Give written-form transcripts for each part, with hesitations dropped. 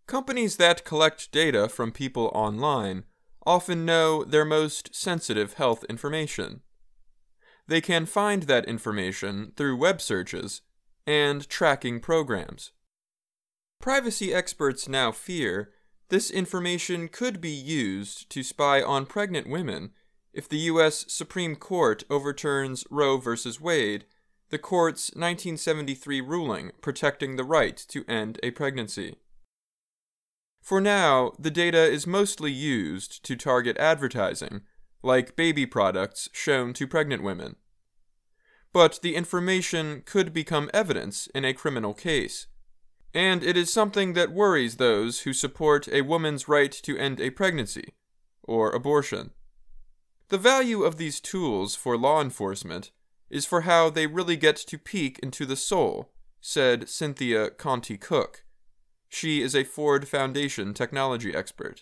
Companies that collect data from people online often know their most sensitive health information. They can find that information through web searches and tracking programs. Privacy experts now fear this information could be used to spy on pregnant women if the U.S. Supreme Court overturns Roe v. Wade, the court's 1973 ruling protecting the right to end a pregnancy. For now, the data is mostly used to target advertising, like baby products shown to pregnant women. But the information could become evidence in a criminal case, and it is something that worries those who support a woman's right to end a pregnancy, or abortion. The value of these tools for law enforcement is for how they really get to peek into the soul, said Cynthia Conti-Cook. She is a Ford Foundation technology expert.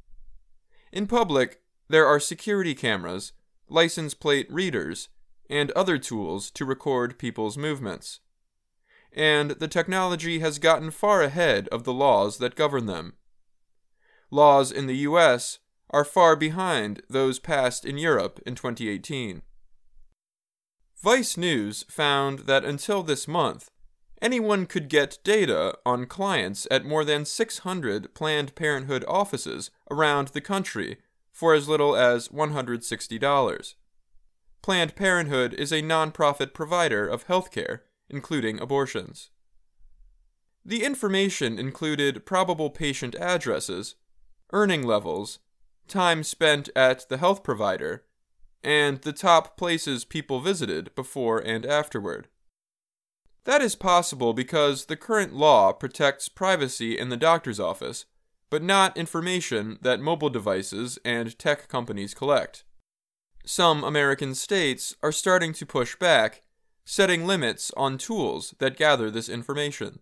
In public, there are security cameras, license plate readers, and other tools to record people's movements. And the technology has gotten far ahead of the laws that govern them. Laws in the U.S. are far behind those passed in Europe in 2018. Vice News found that until this month, anyone could get data on clients at more than 600 Planned Parenthood offices around the country for as little as $160. Planned Parenthood is a nonprofit provider of healthcare, including abortions. The information included probable patient addresses, earning levels, time spent at the health provider, and the top places people visited before and afterward. That is possible because the current law protects privacy in the doctor's office, but not information that mobile devices and tech companies collect. Some American states are starting to push back, setting limits on tools that gather this information.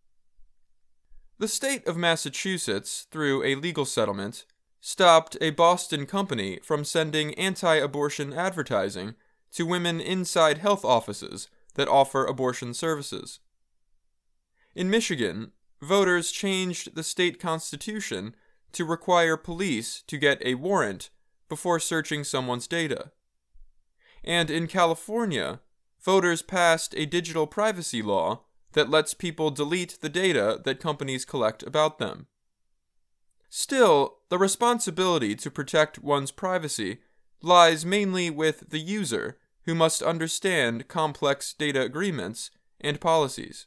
The state of Massachusetts, through a legal settlement, stopped a Boston company from sending anti-abortion advertising to women inside health offices that offer abortion services. In Michigan, voters changed the state constitution to require police to get a warrant before searching someone's data. And in California, voters passed a digital privacy law that lets people delete the data that companies collect about them. Still, the responsibility to protect one's privacy lies mainly with the user, who must understand complex data agreements and policies.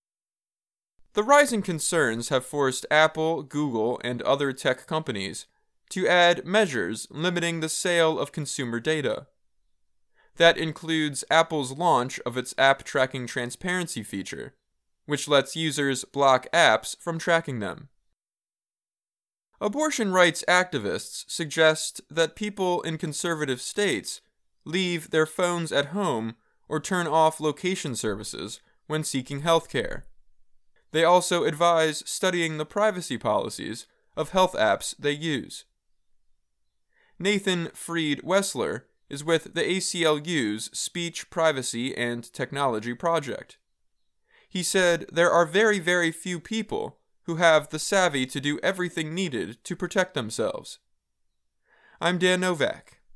The rising concerns have forced Apple, Google, and other tech companies to add measures limiting the sale of consumer data. That includes Apple's launch of its app tracking transparency feature, which lets users block apps from tracking them. Abortion rights activists suggest that people in conservative states leave their phones at home or turn off location services when seeking health care. They also advise studying the privacy policies of health apps they use. Nathan Freed Wessler is with the ACLU's Speech, Privacy, and Technology Project. He said there are very, very few people who have the savvy to do everything needed to protect themselves. I'm Dan Novak.